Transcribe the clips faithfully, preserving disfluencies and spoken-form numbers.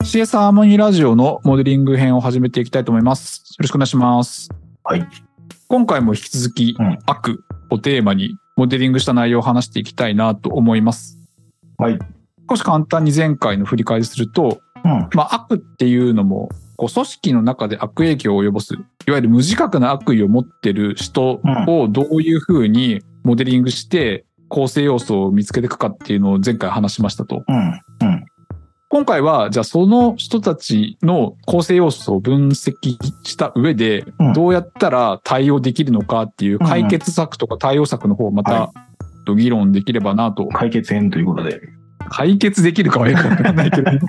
シーエス ハーモニーラジオのモデリング編を始めていきたいと思います。よろしくお願いします。 はい。 今回も引き続き、うん、悪をテーマにモデリングした内容を話していきたいなと思います。 はい。 少し簡単に前回の振り返りすると、うん、まあ悪っていうのもこう組織の中で悪影響を及ぼす、いわゆる無自覚な悪意を持ってる人をどういうふうにモデリングして構成要素を見つけていくかっていうのを前回話しましたと。 うんうん今回は、じゃあその人たちの構成要素を分析した上で、どうやったら対応できるのかっていう解決策とか対応策の方をまた議論できればなと。 解決編ということで。 解決できるかはよくわかんないけど。うん、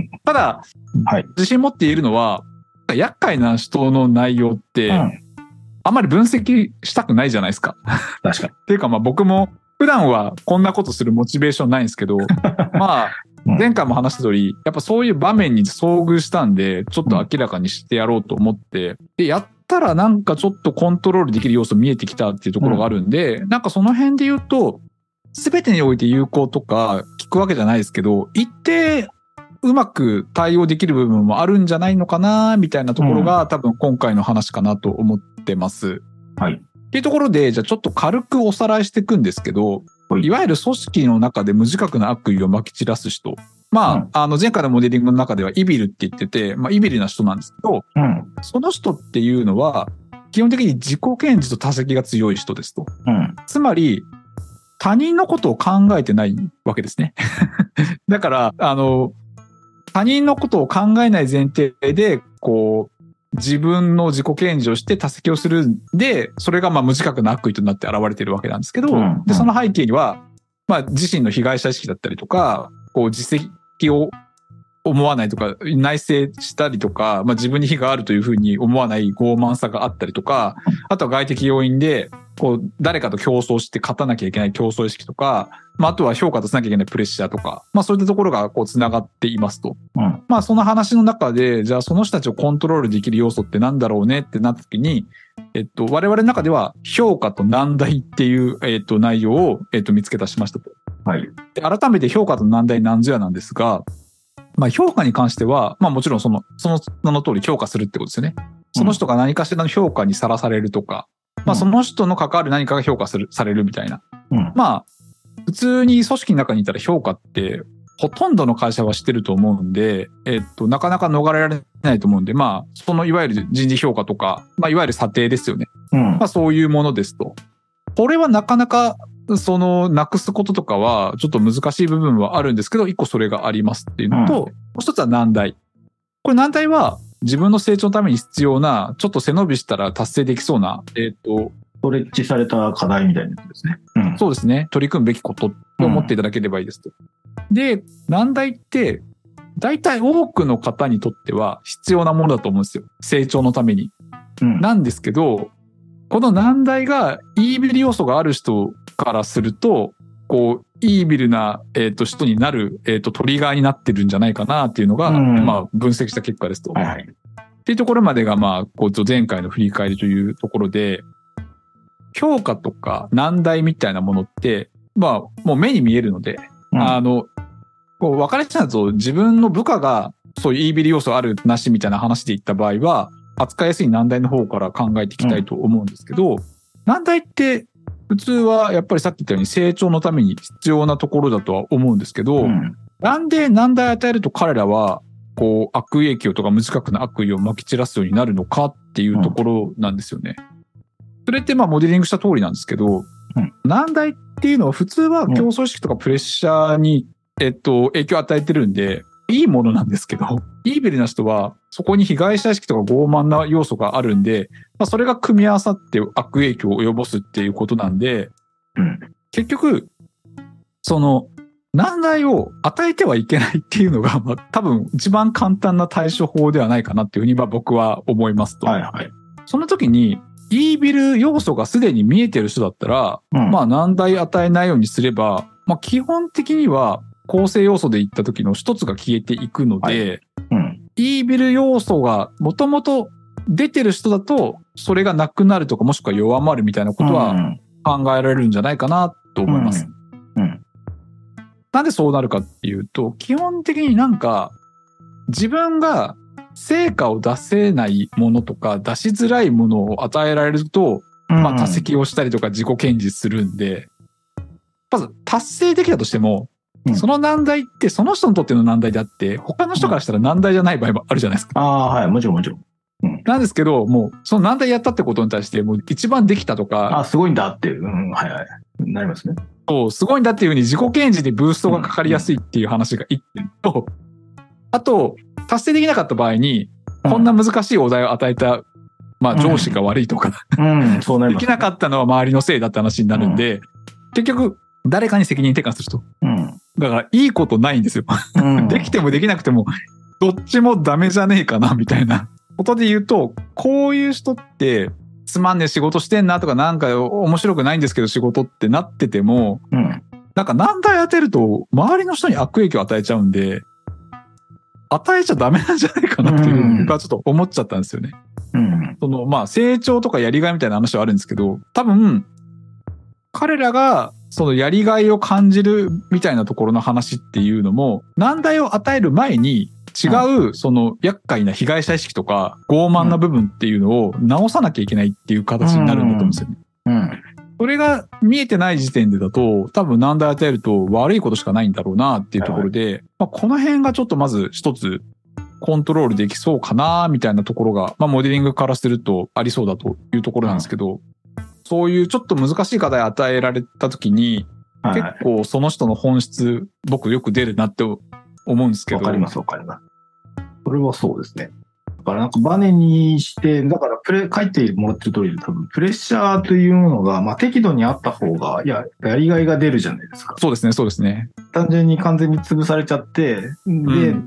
ただ、 はい、 自信持っているのは、厄介な人の内容って、うん、あんまり分析したくないじゃないですか。 確かに。 っていうかまあ僕も普段はこんなことするモチベーションないんですけど、まあ、前回も話した通り、やっぱそういう場面に遭遇したんで、ちょっと明らかにしてやろうと思って、で、やったらなんかちょっとコントロールできる要素見えてきたっていうところがあるんで、なんかその辺で言うと、すべてにおいて有効とか聞くわけじゃないですけど、一定うまく対応できる部分もあるんじゃないのかな、みたいなところが多分今回の話かなと思ってます。 はい。 っていうところで、じゃあちょっと軽くおさらいしていくんですけど、いわゆる組織の中で無自覚な悪意を撒き散らす人。まあ、うん、あの前回のモデリングの中ではイビルって言ってて、まあイビルな人なんですけど、 うん、 その人っていうのは基本的に自己顕示と他責が強い人ですと。 うん、 つまり他人のことを考えてないわけですね。だから、あの、他人のことを考えない前提で、こう、自分の自己顕示をして他責をするんで、それがまあ無自覚な悪意となって現れているわけなんですけど、うん、でその背景には、まあ自身の被害者意識だったりとか、こう実績を思わないとか、内省したりとか、まあ自分に非があるというふうに思わない傲慢さがあったりとか、あとは外的要因で、こう誰かと競争して勝たなきゃいけない競争意識とか、まああとは評価としなきゃいけないプレッシャーとか、まあそういったところがこう繋がっていますと。 うん、 まあその話の中で、じゃあその人たちをコントロールできる要素ってなんだろうねってなった時に、えっと、我々の中では評価と難題っていう、えっと、内容を、えっと、見つけ出しましたと。 はい。 で、改めて評価と難題なんぞやなんですが、まあ評価に関しては、まあもちろんその、その名の通り評価するってことですよね。その人が何かしらの評価にさらされるとか、うん、まあその人の関わる何かが評価する、されるみたいな。 うん、 まあ、普通に組織の中にいたら評価って、ほとんどの会社はしてると思うんで、えっと、なかなか逃れられないと思うんで、まあ、そのいわゆる人事評価とか、まあ、いわゆる査定ですよね。 うん、 まあ、そういうものですと。これはなかなか、その、なくすこととかは、ちょっと難しい部分はあるんですけど、一個それがありますっていうのと、うん、もう一つは難題。これ難題は、自分の成長のために必要な、ちょっと背伸びしたら達成できそうな、えっと、 ストレッチされた課題みたいなやつですね。 うん、そうですね。取り組むべきことと思っていただければいいですと。うん、で、難題って、大体多くの方にとっては必要なものだと思うんですよ。成長のために。 うん、 なんですけど、この難題がイービル要素がある人からすると、こう、イービルな、えー、と人になる、えー、とトリガーになってるんじゃないかなっていうのが、うん、まあ分析した結果ですと。 はいはい、 っていうところまでが、まあ、こう前回の振り返りというところで、評価とか難題みたいなものって、まあ、もう目に見えるので、うん、あの、こう分かれちゃうと自分の部下がそういうイービル要素あるなしみたいな話で言った場合は、扱いやすい難題の方から考えていきたいと思うんですけど、うん、難題って普通はやっぱりさっき言ったように成長のために必要なところだとは思うんですけど、うん、なんで難題与えると彼らはこう悪影響とか無自覚な悪意を撒き散らすようになるのかっていうところなんですよね。うん、それってまあモデリングした通りなんですけど、 うん、 難題っていうのは普通は競争意識とかプレッシャーに、えっと、影響を与えてるんで、いいものなんですけど、イービルな人はそこに被害者意識とか傲慢な要素があるんで、まあ、それが組み合わさって悪影響を及ぼすっていうことなんで、 うん、 結局、その難題を与えてはいけないっていうのが、まあ、多分一番簡単な対処法ではないかなっていうふうには僕は思いますと。 はいはい、 その時に、イービル要素がすでに見えてる人だったら、うん、まあ難題与えないようにすれば、まあ基本的には構成要素で言った時の一つが消えていくので、 はいうん、 イービル要素がもともと出てる人だと、それがなくなるとかもしくは弱まるみたいなことは考えられるんじゃないかなと思います。 うんうん、 なんでそうなるかっていうと、基本的になんか、 自分が成果を出せないものとか出しづらいものを与えられると、まあ多責をしたりとか自己顕示するんで、まず達成できたとしても、うん、その難題ってその人にとっての難題であって、他の人からしたら難題じゃない場合もあるじゃないですか。 ああ、はい、もちろんもちろん。 うん、なんですけど、もうその難題やったってことに対して、もう一番できたとか。 あ、すごいんだっていう、うん、はいはい。なりますね。 そう、すごいんだっていうふうに自己顕示でブーストがかかりやすいっていう話が一点と、うん、あと、達成できなかった場合に、こんな難しいお題を与えた、まあ上司が悪いとか、 うんうん、そうなりますね。 できなかったのは周りのせいだって話になるんで、うん、結局、誰かに責任転嫁する人。うん、だから、いいことないんですよ。うん、できてもできなくても、どっちもダメじゃねえかな、みたいなことで言うと、こういう人って、つまんねえ仕事してんなとか、なんか面白くないんですけど仕事ってなってても、うん、なんか難題当てると、周りの人に悪影響を与えちゃうんで、与えちゃダメなんじゃないかなっていう、僕はちょっと思っちゃったんですよね。うん、その、まあ、成長とかやりがいみたいな話はあるんですけど、多分、彼らが、そのやりがいを感じるみたいなところの話っていうのも、難題を与える前に違う、その厄介な被害者意識とか傲慢な部分っていうのを直さなきゃいけないっていう形になるんだと思うんですよね。うんうん、それが見えてない時点でだと、多分難題与えると悪いことしかないんだろうなっていうところで、はいはい、まあ、この辺がちょっとまず一つコントロールできそうかなみたいなところが、まあ、モデリングからするとありそうだというところなんですけど、うん、そういうちょっと難しい課題与えられた時に、はいはい、結構その人の本質、僕よく出るなって思うんですけど。 わかりますわかります。それはそうですね。だからなんかバネにして、だからプレ、書いてもらってる通りで多分プレッシャーというものが、まあ適度にあった方が、いや、やりがいが出るじゃないですか。 そうですね、そうですね。 単純に完全に潰されちゃって、で、うん、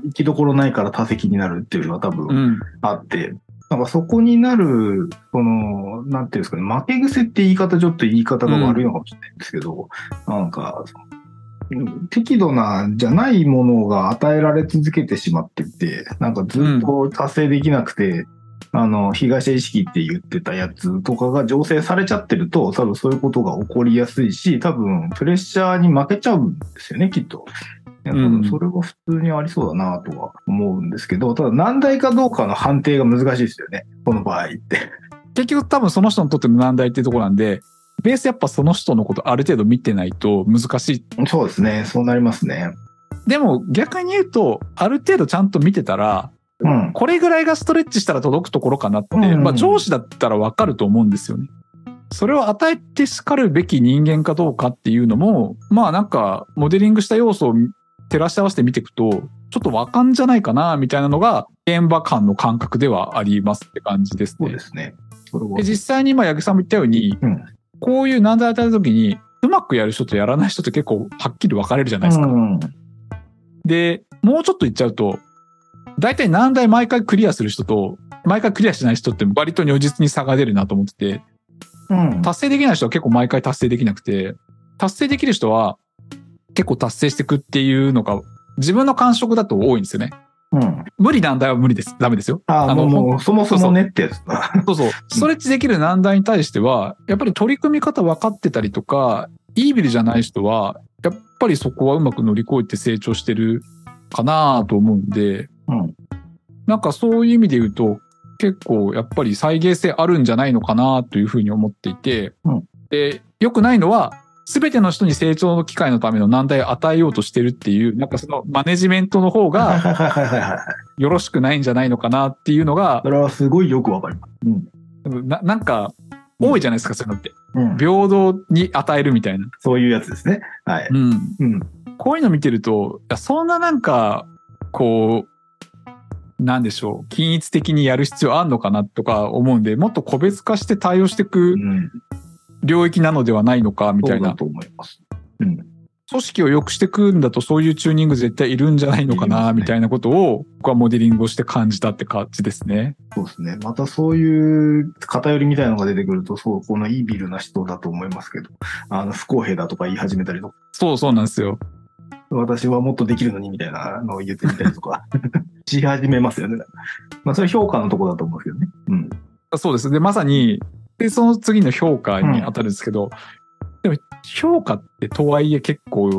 生きどころないから多責になるっていうのは多分あって、うん、なんかそこになる、その、なんていうんですかね、負け癖って言い方ちょっと言い方が悪いのかもしれないんですけど、うん、なんか、適度なじゃないものが与えられ続けてしまってて、なんかずっと達成できなくて、うん、あの、被害者意識って言ってたやつとかが醸成されちゃってると、多分そういうことが起こりやすいし、多分プレッシャーに負けちゃうんですよね、きっと。多分それは普通にありそうだなとは思うんですけど、ただ難題かどうかの判定が難しいですよね、この場合って。 結局多分その人にとっての難題っていうところなんで、ベースやっぱその人のことある程度見てないと難しい。 そうですね。そうなりますね。 でも逆に言うと、ある程度ちゃんと見てたら、うん、これぐらいがストレッチしたら届くところかなって、うんうん、まあ上司だったらわかると思うんですよね。それを与えて叱るべき人間かどうかっていうのも、まあなんかモデリングした要素を照らし合わせて見ていくと、ちょっとわかんじゃないかなみたいなのが現場間の感覚ではありますって感じですね。 そうですね。 で実際に今八木さんも言ったように、うん、こういう難題与えた時にうまくやる人とやらない人って結構はっきり分かれるじゃないですか。うん、で、もうちょっと言っちゃうと、大体難題毎回クリアする人と毎回クリアしない人って割と如実に差が出るなと思ってて、うん、達成できない人は結構毎回達成できなくて、達成できる人は結構達成していくっていうのが自分の感触だと多いんですよね。うん、無理難題は無理です。ダメですよ。 ああの、もうそもそもねってやつだ。 そうそう。ストレッチできる難題に対しては、やっぱり取り組み方分かってたりとか、イービルじゃない人は、やっぱりそこはうまく乗り越えて成長してるかなと思うんで、うん、なんかそういう意味で言うと、結構やっぱり再現性あるんじゃないのかなというふうに思っていて、うん、で、良くないのは、すべての人に成長の機会のための難題を与えようとしてるっていう、なんかそのマネジメントの方が、よろしくないんじゃないのかなっていうのが、 それはすごいよくわかります。 うん、な, なんか、多いじゃないですか、そういうのって。うん、平等に与えるみたいな。 そういうやつですね。はい。うんうん、こういうの見てると、いやそんななんか、こう、なんでしょう、均一的にやる必要あんのかなとか思うんで、もっと個別化して対応していく、うん領域なのではないのかみたいな。 そうだと思います。うん。 組織を良くしていくんだとそういうチューニング絶対いるんじゃないのかな、みたいなことを僕はモデリングをして感じたって感じですね。 そうですね。またそういう偏りみたいなのが出てくると、そう、このイービルな人だと思いますけど、あの、不公平だとか言い始めたりとか。 そうそうなんですよ。 私はもっとできるのにみたいなのを言ってみたりとかし始めますよね。まあそれ評価のところだと思うんですけどね。うん。 そうです。で、まさに、で、その次の評価に当たるんですけど、うん、でも評価ってとはいえ結構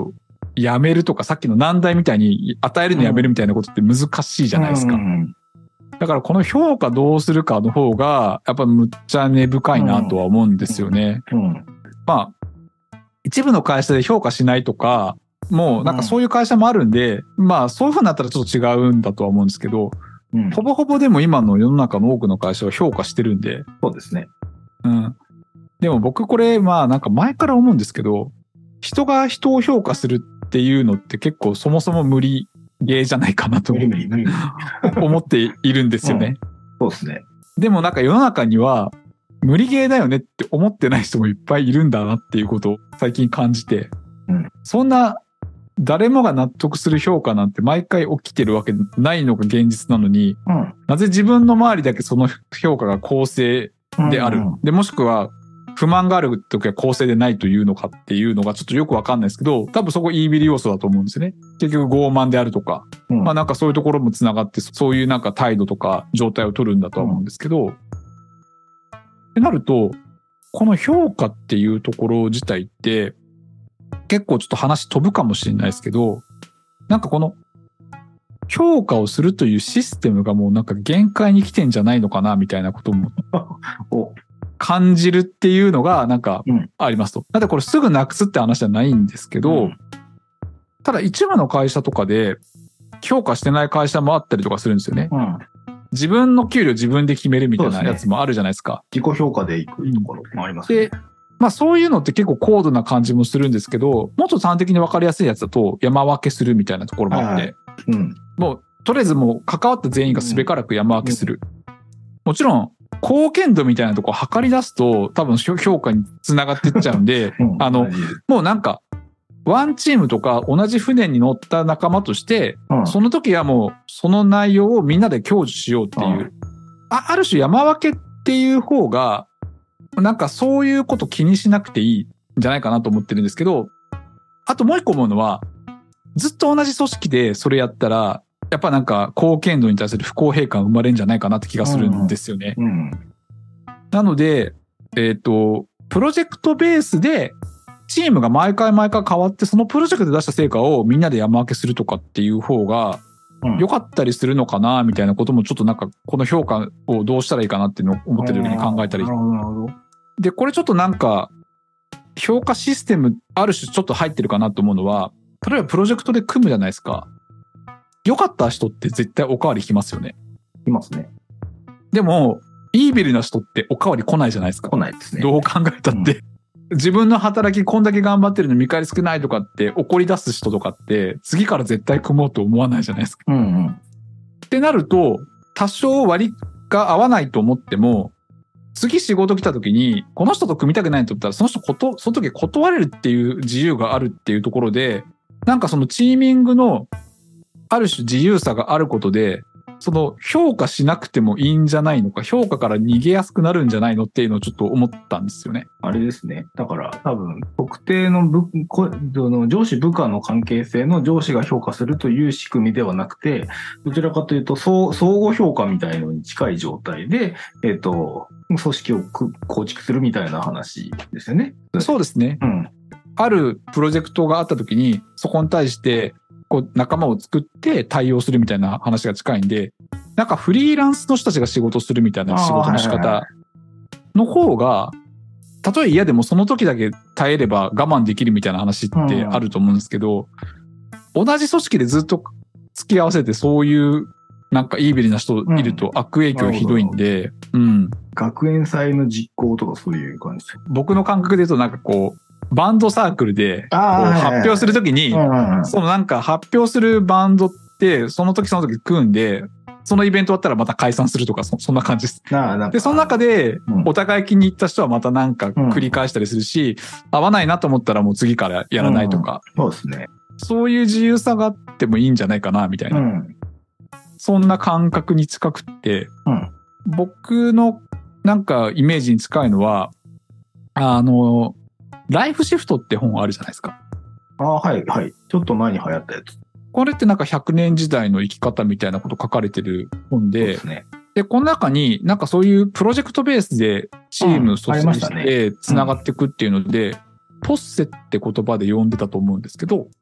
やめるとか、さっきの難題みたいに与えるのやめるみたいなことって難しいじゃないですか。うんうん、だからこの評価どうするかの方が、やっぱむっちゃ根深いなとは思うんですよね。うんうん、まあ、一部の会社で評価しないとか、もうなんかそういう会社もあるんで、うん、まあそういう風になったらちょっと違うんだとは思うんですけど、うん、ほぼほぼでも今の世の中の多くの会社は評価してるんで。 そうですね。 うん。でも僕これ、まあなんか前から思うんですけど、人が人を評価するっていうのって結構そもそも無理ゲーじゃないかなと思っているんですよね。 うん、そうですね。 でもなんか世の中には無理ゲーだよねって思ってない人もいっぱいいるんだなっていうことを最近感じて、うん、そんな誰もが納得する評価なんて毎回起きてるわけないのが現実なのに、うん、なぜ自分の周りだけその評価が公正である、うんうん、でもしくは不満がある時は公正でないというのかっていうのがちょっとよくわかんないですけど、多分そこイービル要素だと思うんですよね。結局傲慢であるとか、うん、まあなんかそういうところもつながって、そういうなんか態度とか状態を取るんだとは思うんですけど、うん、ってなると、この評価っていうところ自体って結構ちょっと話飛ぶかもしれないですけど、なんかこの評価をするというシステムがもうなんか限界に来てんじゃないのかなみたいなことも感じるっていうのがなんかありますと。だってこれすぐなくすって話じゃないんですけど、うん、ただ一部の会社とかで評価してない会社もあったりとかするんですよね。うん、自分の給料自分で決めるみたいなやつもあるじゃないですか。 自己評価でいくところもありますね。 で、まあそういうのって結構高度な感じもするんですけど、もっと端的に分かりやすいやつだと山分けするみたいなところもあって、はいはい、うん、もうとりあえずもう関わった全員がすべからく山分けする。うんうん、もちろん貢献度みたいなところを測り出すと多分評価につながっていっちゃうんで、うん、あの、もうなんかワンチームとか同じ船に乗った仲間として、うん、その時はもうその内容をみんなで享受しようっていう、うん、あ、ある種山分けっていう方がなんかそういうこと気にしなくていいんじゃないかなと思ってるんですけど、あともう一個思うのは、ずっと同じ組織でそれやったら、やっぱなんか貢献度に対する不公平感生まれるんじゃないかなって気がするんですよね。うんうん、なので、えっと、プロジェクトベースでチームが毎回毎回変わって、そのプロジェクトで出した成果をみんなで山分けするとかっていう方が良かったりするのかなみたいなこともちょっとなんかこの評価をどうしたらいいかなっていうのを思ってる時に考えたり。で、これちょっとなんか評価システムある種ちょっと入ってるかなと思うのは、例えばプロジェクトで組むじゃないですか。良かった人って絶対おかわり来ますよね。 来ますね。 でも、イービルな人っておかわり来ないじゃないですか。 来ないですね。 どう考えたって。うん、自分の働きこんだけ頑張ってるのに見返り少ないとかって怒り出す人とかって、次から絶対組もうと思わないじゃないですか。うんうん、ってなると、多少割が合わないと思っても、次仕事来た時に、この人と組みたくないと思ったら、その人こと、その時断れるっていう自由があるっていうところで、なんかそのチーミングのある種自由さがあることで、その評価しなくてもいいんじゃないのか、評価から逃げやすくなるんじゃないのっていうのをちょっと思ったんですよね。 あれですね。だから多分特定の部の上司部下の関係性の上司が評価するという仕組みではなくて、どちらかというと相互評価みたいのに近い状態で、えっと、組織を構築するみたいな話ですよね。 そうですね。うん。あるプロジェクトがあった時に、そこに対してこう仲間を作って対応するみたいな話が近いんで、なんかフリーランスの人たちが仕事するみたいな仕事の仕方の方が、たとえ嫌でもその時だけ耐えれば我慢できるみたいな話ってあると思うんですけど、同じ組織でずっと付き合わせてそういうなんかイービルな人いると悪影響ひどいんで、 うん。学園祭の実行とかそういう感じです。 僕の感覚で言うとなんかこう、バンドサークルでこう発表するときに、そのなんか発表するバンドってその時その時組んで、そのイベント終わったらまた解散するとか そ, そんな感じです。で、その中でお互い気に入った人はまたなんか繰り返したりするし、うん、合わないなと思ったらもう次からやらないとか、 うん、そうですね。 そういう自由さがあってもいいんじゃないかなみたいな、うん、そんな感覚に近くって、うん、僕のなんかイメージに近いのはあのライフシフトって本あるじゃないですか。 ああ、はい、はい。ちょっと前に流行ったやつ。 これってなんかひゃくねん時代の生き方みたいなこと書かれてる本で、そうですね。で、この中になんかそういうプロジェクトベースでチーム組織してつながっていくっていうので、うんねうん、ポッセって言葉で呼んでたと思うんですけど、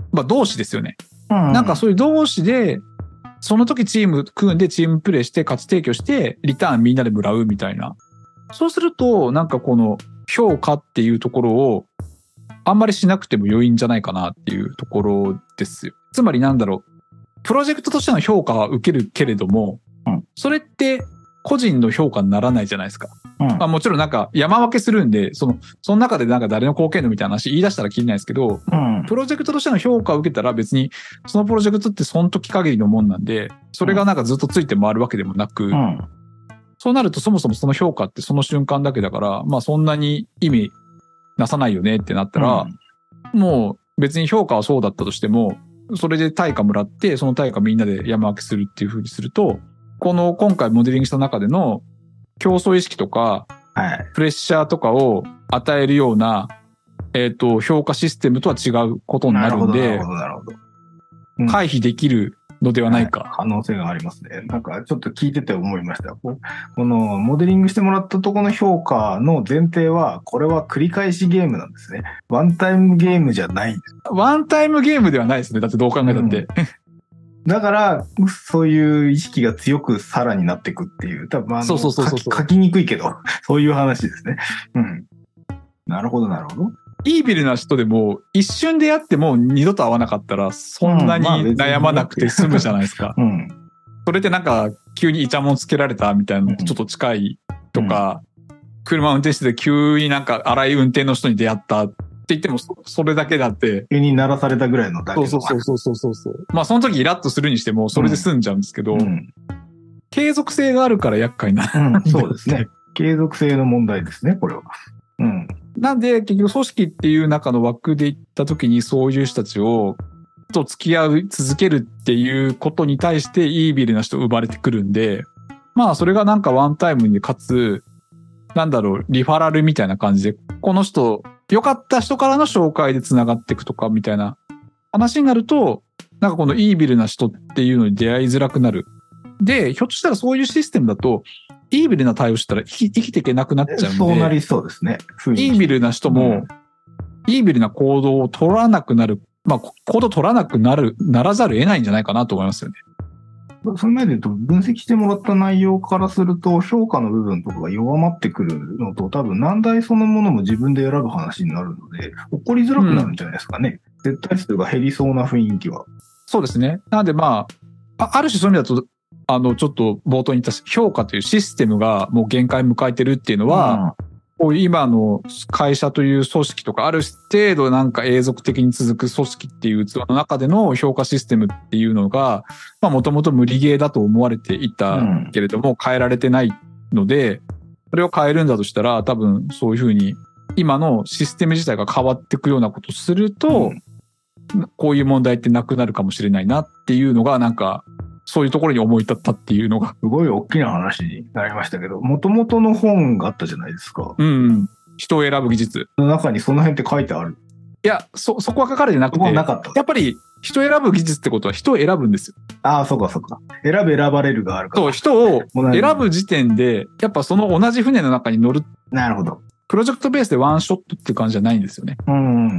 まあ同志ですよね。 うんうん、 なんかそういう同志で、その時チーム組んでチームプレイして価値提供してリターンみんなでもらうみたいな。そうするとなんかこの評価っていうところをあんまりしなくても良いんじゃないかなっていうところですよ。つまりなんだろう。プロジェクトとしての評価は受けるけれども、うん、それって個人の評価にならないじゃないですか。うん、まあもちろんなんか山分けするんで、その、その中でなんか誰の貢献度みたいな話言い出したらきりないですけど、うん、プロジェクトとしての評価を受けたら別にそのプロジェクトってその時限りのもんなんで、それがなんかずっとついて回るわけでもなく、うん、そうなるとそもそもその評価ってその瞬間だけだから、まあそんなに意味なさないよねってなったら、うん、もう別に評価はそうだったとしても、それで対価もらって、その対価みんなで山分けするっていう風にすると、この今回モデリングした中での競争意識とか、はい、プレッシャーとかを与えるような、えっと、評価システムとは違うことになるんで、なるほど、なるほど。うん、回避できるのではないか、 はい。可能性がありますね。なんかちょっと聞いてて思いました。このモデリングしてもらったところの評価の前提は、これは繰り返しゲームなんですね。ワンタイムゲームじゃないんです。 ワンタイムゲームではないですね。だってどう考えたって。うんだから、そういう意識が強くさらになっていくっていう、多分あの、そうそうそうそう書きにくいけど、そういう話ですね。うん。なるほど、なるほど。 イービルな人でも、一瞬でやっても二度と会わなかったら、そんなに悩まなくて済むじゃないですか。うん。それってなんか、急にイチャモンつけられたみたいなのとちょっと近いとか、うん、車運転してて急になんか荒い運転の人に出会ったって言っても、それだけだって。 急に鳴らされたぐらいのだけそうそうそうそうそうそう。まあその時イラッとするにしても、それで済んじゃうんですけど、うんうん、継続性があるから厄介な、 うん。そうですね。継続性の問題ですね、これは。うん。 なんで結局組織っていう中の枠で行った時にそういう人たちを、と付き合う、続けるっていうことに対してイービルな人生まれてくるんで、まあそれがなんかワンタイムにかつ、なんだろう、リファラルみたいな感じで、この人、良かった人からの紹介で繋がっていくとかみたいな話になると、なんかこのイービルな人っていうのに出会いづらくなる。で、ひょっとしたらそういうシステムだと、イービルな対応したら生き、生きていけなくなっちゃうんで。 そうなりそうですね。 イービルな人も、うん、イービルな行動を取らなくなる。まあ、行動取らなくなる、ならざるを得ないんじゃないかなと思いますよね。 その前で言うと、分析してもらった内容からすると、評価の部分とかが弱まってくるのと、多分難題そのものも自分で選ぶ話になるので、起こりづらくなるんじゃないですかね。うん、絶対数が減りそうな雰囲気は。 そうですね。なのでまあ、あ, ある種そういう意味だと、あの、ちょっと冒頭に言った評価というシステムがもう限界を迎えてるっていうのは、うんこういう今の会社という組織とか、ある程度なんか永続的に続く組織っていう器の中での評価システムっていうのが、まあもともと無理ゲーだと思われていたけれども、変えられてないので、それを変えるんだとしたら、多分そういうふうに、今のシステム自体が変わっていくようなことをすると、こういう問題ってなくなるかもしれないなっていうのが、なんか、そういうところに思い立ったっていうのが。 すごい大きな話になりましたけど、元々の本があったじゃないですか。 うん。人を選ぶ技術。 の中にその辺って書いてある？ いや、そ、そこは書かれてなくて。そこはなかった。 やっぱり人を選ぶ技術ってことは人を選ぶんですよ。 ああ、そうかそうか。選ぶ選ばれるがあるから。 そう、人を選ぶ時点で、やっぱその同じ船の中に乗る。 なるほど。 プロジェクトベースでワンショットっていう感じじゃないんですよね。 うん。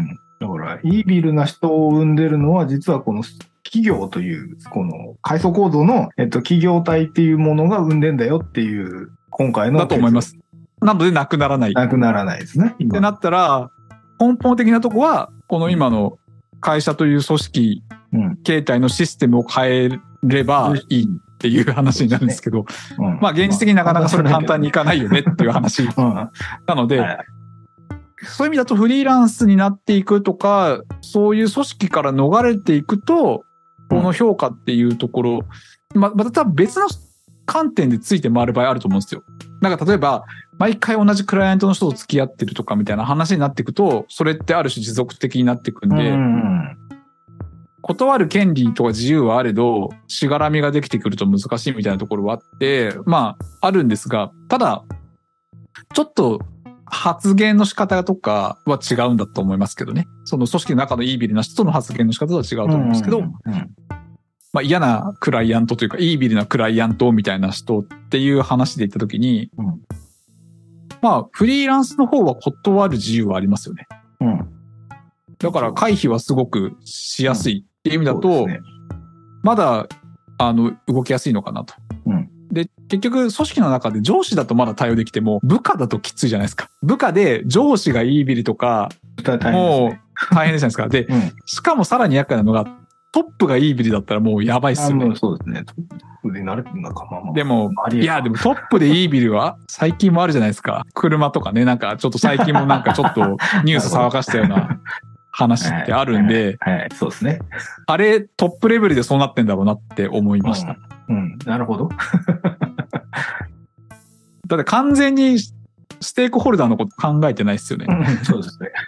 だから、イービルな人を生んでるのは実はこの、企業という、この階層構造の、えっと、企業体っていうものが生んでんだよっていう、今回の。 だと思います。なので、なくならない。 なくならないですね。 ってなったら、根本的なとこは、この今の会社という組織、うん、形態のシステムを変えればいいっていう話になるんですけど、うん、まあ、現実的になかなかそれ簡単にいかないよねっていう話。うん、なので、はいそういう意味だとフリーランスになっていくとか、そういう組織から逃れていくと、この評価っていうところ、ま、また多分別の観点でついて回る場合あると思うんですよ。なんか例えば、毎回同じクライアントの人と付き合ってるとかみたいな話になっていくと、それってある種持続的になっていくんで、うん、断る権利とか自由はあれど、しがらみができてくると難しいみたいなところはあって、まあ、あるんですが、ただ、ちょっと、発言の仕方とかは違うんだと思いますけどね。その組織の中のイービルな人との発言の仕方は違うと思うんですけど、うんうんうん、まあ嫌なクライアントというか、イービルなクライアントみたいな人っていう話で言ったときに、うん、まあフリーランスの方は断る自由はありますよね。うん、 だから回避はすごくしやすいっていう意味だと、 ね、 まだあの動きやすいのかなと。うん、で結局組織の中で上司だとまだ対応できても部下だときついじゃないですか。部下で上司がイービルとかもう大変じゃないですか。で、うん、しかもさらに厄介なのがトップがイービルだったらもうやばいっすよね。 そうですね。トップで慣れてるのかまあまあ。 でもいやでもトップでイービルは最近もあるじゃないですか。車とかね、なんかちょっと最近もなんかちょっとニュース騒がしたような話ってあるんで、 はい、はいはい、そうですね。 あれトップレベルでそうなってんだろうなって思いました。 うん、うん、なるほど。 だって完全にステークホルダーのこと考えてないですよね。 うん、そうですね。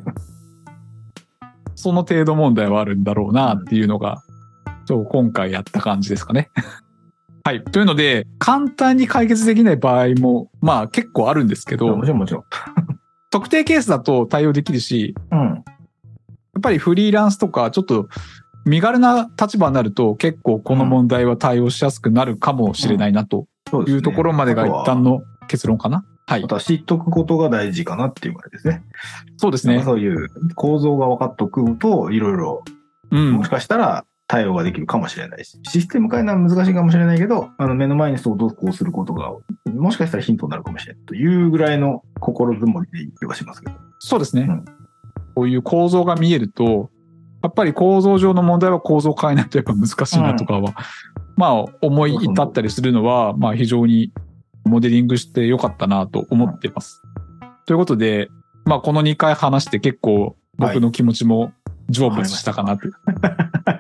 その程度問題はあるんだろうなっていうのが、うん、今回やった感じですかね。はい。というので、簡単に解決できない場合も、まあ結構あるんですけど、 もちろんもちろん。 特定ケースだと対応できるし、うん、やっぱりフリーランスとか、ちょっと身軽な立場になると、結構この問題は対応しやすくなるかもしれないなというところまでが一旦の結論かな。はい。 あとは知っとくことが大事かなっていう感じですね。 そうですね。 そういう構造が分かっとくと、いろいろ、もしかしたら対応ができるかもしれないし、うん、システム変えるのは難しいかもしれないけど、あの目の前にそうどうこうすることが、もしかしたらヒントになるかもしれないというぐらいの心づもりでいい気がしますけど。 そうですね。うん、こういう構造が見えると、やっぱり構造上の問題は構造を変えないとやっぱ難しいなとかは、うん、まあ思い至ったりするのは、まあ非常にモデリングしてよかったなと思っています。うん、ということで、まあこのにかい話して結構僕の気持ちも成仏したかなと。 はい、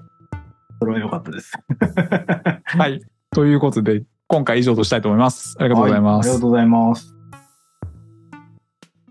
それは良かったです。 はい。ということで、今回以上としたいと思います。ありがとうございます。 はい、ありがとうございます。